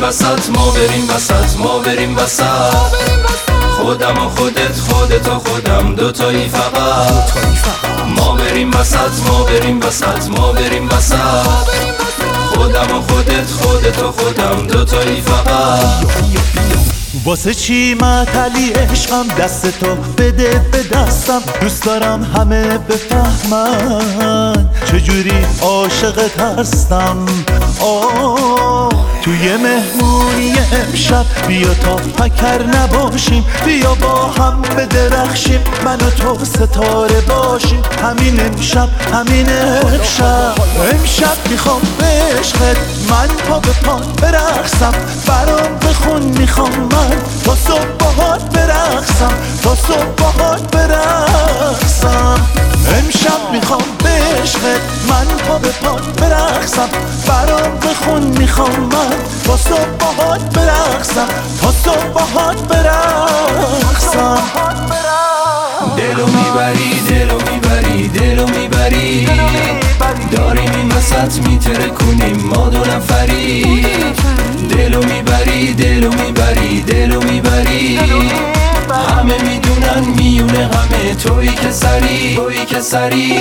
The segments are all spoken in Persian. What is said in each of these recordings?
وسط، ما بریم وسط، ما بریم وسط. خودم و خودت، خودت و خودم، دوتایی فقط. ما بریم وسط، ما بریم وسط، ما بریم وسط. خودم و خودت، خودت و خودم، دوتایی فقط. واسه چی معطلی عشقم، دست تو بده به دستم. دوست دارم همه بفهمن چجوری عاشقت هستم. توی مهمونی امشب بیا تا پکر نباشیم، بیا با هم بدرخشیم، من و تو ستاره باشیم. همین امشب، همین امشب. امشب میخوام به عشقت من پا به پا برقصم، برام بخون میخوام من تا صبح باهات برقصم، تا صبح باهات برقصم. امشب میخوام به عشقت من پا به پا برقصم، برام بخون میخوام من تا صبح باهات برقصم، تا صبح باهات برقصم. دلو میبری، دلو میبری، دلو میبری. داریم این وسط میترکونیم ما دو نفری. دلو میبری، دلو میبری، دلو میبری. همه میدونن میونه همه، تویی که سری، تویی که سری.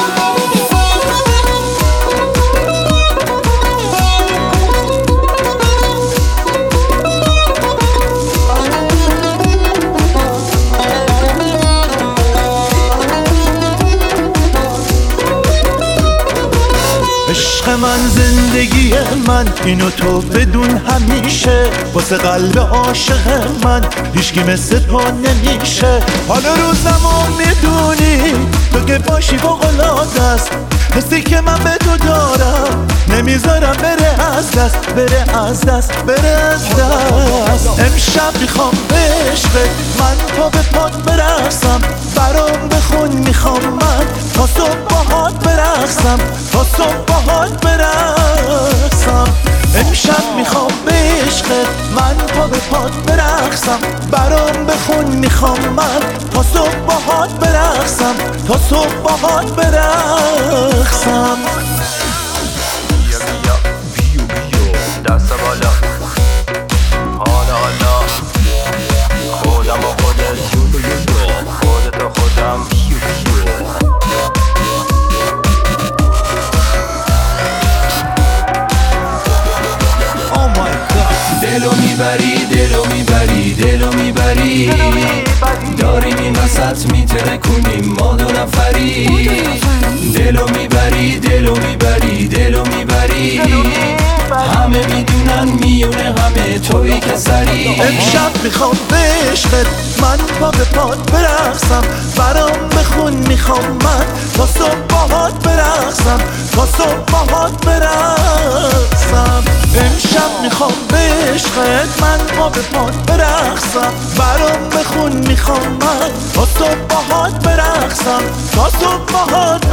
عشق من، زندگی من، اینو تو بدون همیشه. واسه قلب عاشق من هیچکی مثل تو نمیشه. حالا روزمو میدونی تو که باشی فوق‌العاده است. حسی که من به تو دارم نمیذارم بره از دست، بره از دست، بره از دست. امشب میخوام به عشقت من پا به پات برقصم، برام بخون میخوام من تا صبح باهات برقصم، تا صبح باهات برقصم. امشب میخوام به عشقت من پا به پات برقصم، برام بخون میخوام من تا صبح باهات برقصم، تا صبح باهات برقصم. بیا بیا بیو بیو دست بالا، حالا حالا. خودم و خودت، خودت و خودم. دلو میبری، دلو میبری، دلو میبری. داریم این وسط میترکونیم ما دو نفری. دلو میبری، دلو میبری، دلو میبری. همه میدونن میونه همه، تویی که سری. امشب میخوام به عشقت من پا به پات برقصم، برام بخون میخوام من تا صبح باهات برقصم، تا صبح باهات برقصم. امشب میخوام به عشقت من پا به پات برقصم، برام بخون میخوام من تا صبح باهات برقصم، تا صبح باهات